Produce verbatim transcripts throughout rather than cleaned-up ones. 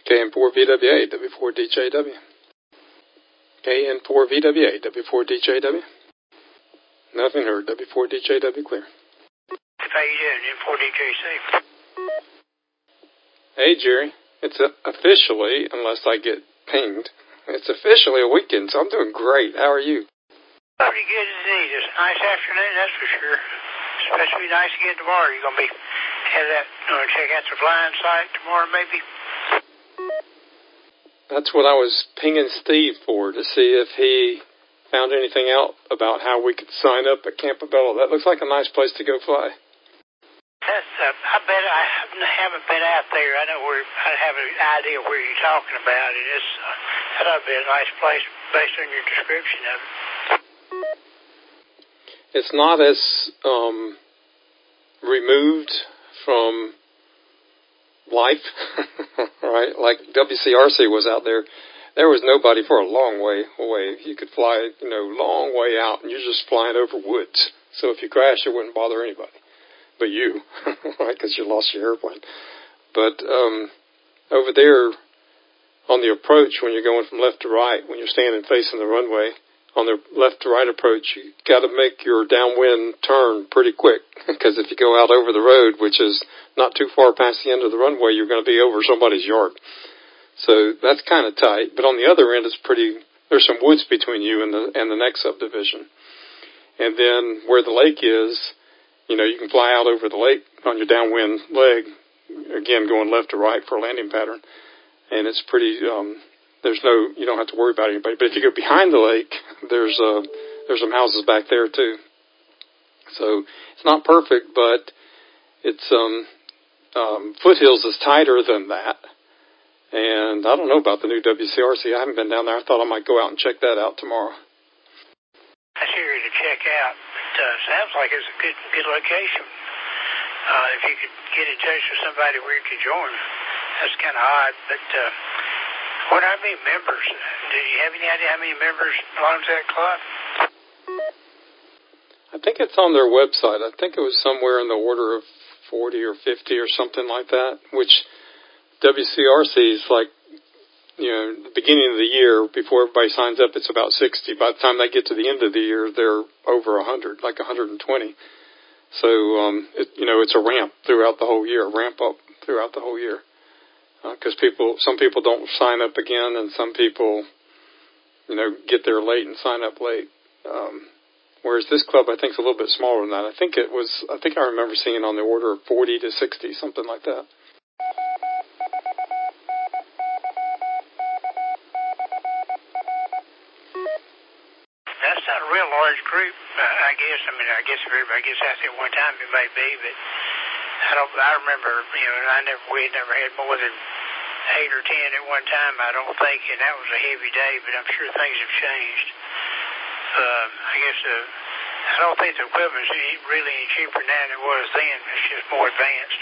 K N four V W A, W four D J W. K N four V W A, W four D J W. Nothing heard. W four D J W clear. How you doing? N four D J safe. Hey, Jerry. It's a, officially, unless I get pinged, it's officially a weekend, so I'm doing great. How are you? Pretty good indeed. It's a nice afternoon, that's for sure. Especially nice again tomorrow. You're going to be have that, you know, check out the flying site tomorrow, maybe? That's what I was pinging Steve for, to see if he found anything out about how we could sign up at Campobello. That looks like a nice place to go fly. That's, uh, I bet I haven't been out there. I know where, I have an idea where you're talking about it. It's, uh, that ought to be a nice place based on your description of it. It's not as um, removed from life, right? Like W C R C was out there. There was nobody for a long way away. You could fly, you know, long way out, and you're just flying over woods. So if you crash, it wouldn't bother anybody but you, right? Because you lost your airplane. But um, over there on the approach, when you're going from left to right, when you're standing facing the runway, on the left to right approach, you got to make your downwind turn pretty quick, because if you go out over the road, which is not too far past the end of the runway, you're going to be over somebody's yard. So that's kind of tight. But on the other end, it's pretty. There's some woods between you and the and the next subdivision. And then where the lake is, you know, you can fly out over the lake on your downwind leg, again going left to right for a landing pattern, and it's pretty. Um, There's no, you don't have to worry about anybody. But if you go behind the lake, there's uh, there's some houses back there too. So it's not perfect, but it's um, um, Foothills is tighter than that. And I don't know about the new W C R C. I haven't been down there. I thought I might go out and check that out tomorrow. That's here to check out. It uh, sounds like it's a good good location. Uh, if you could get in touch with somebody where you could join, that's kind of odd, but. Uh, What how many members? Do you have any idea how many members belong to that club? I think it's on their website. I think it was somewhere in the order of forty or fifty or something like that, which W C R C is like, you know, the beginning of the year, before everybody signs up, it's about sixty. By the time they get to the end of the year, they're over one hundred, like one hundred twenty. So, um, it, you know, it's a ramp throughout the whole year, ramp up throughout the whole year. Because uh, people, some people don't sign up again, and some people, you know, get there late and sign up late. Um, whereas this club, I think, is a little bit smaller than that. I think it was, I think I remember seeing on the order of forty to sixty, something like that. That's not a real large group, uh, I guess. I mean, I guess if everybody gets out there at one time, it may be, but I don't. I remember, you know, I never, we never had more than eight or ten at one time, I don't think, and that was a heavy day, but I'm sure things have changed. Uh, I guess uh, I don't think the equipment's any, really any cheaper now than it was then. It's just more advanced.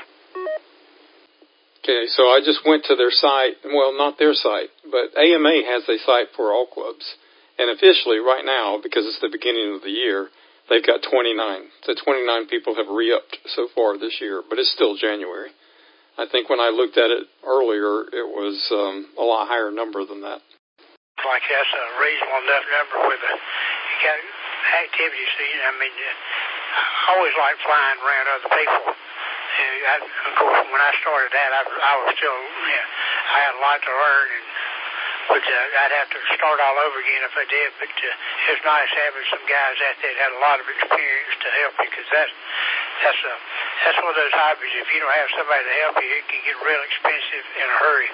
Okay, so I just went to their site. Well, not their site, but A M A has a site for all clubs. And officially, right now, because it's the beginning of the year, they've got twenty-nine. So twenty-nine people have re-upped so far this year, but it's still January. I think when I looked at it earlier, it was um, a lot higher number than that. Like that's a reasonable enough number with a, you got activity scene. I mean, I always like flying around other people. And I, of course, when I started that, I, I was still, you know, I had a lot to learn, and but uh, I'd have to start all over again if I did. But uh, it's nice having some guys out there that had a lot of experience to help you, because that's that's a that's one of those hobbies. If you don't have somebody to help you, it can get real expensive in a hurry.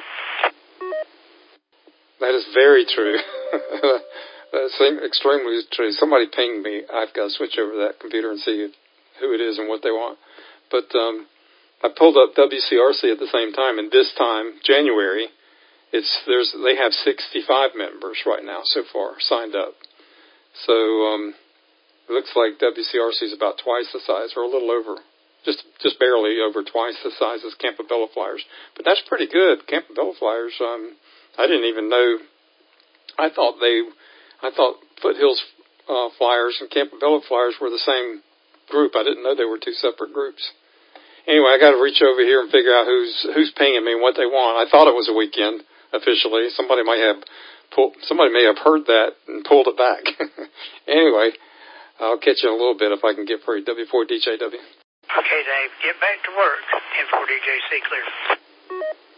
That is very true. That's extremely true. Somebody pinged me. I've got to switch over to that computer and see who it is and what they want. But um, I pulled up W C R C at the same time, and this time, January, it's there's they have sixty-five members right now so far signed up. So um, it looks like W C R C is about twice the size, or a little over, just just barely over twice the size as Campobello Flyers. But that's pretty good. Campobello Flyers. Um, I didn't even know. I thought they, I thought Foothills uh, Flyers and Campobello Flyers were the same group. I didn't know they were two separate groups. Anyway, I got to reach over here and figure out who's who's paying me and what they want. I thought it was a weekend officially. Somebody might have pulled, somebody may have heard that and pulled it back. Anyway, I'll catch you in a little bit if I can get free. W four D J W. Okay, Dave. Get back to work. ten four D J C clear.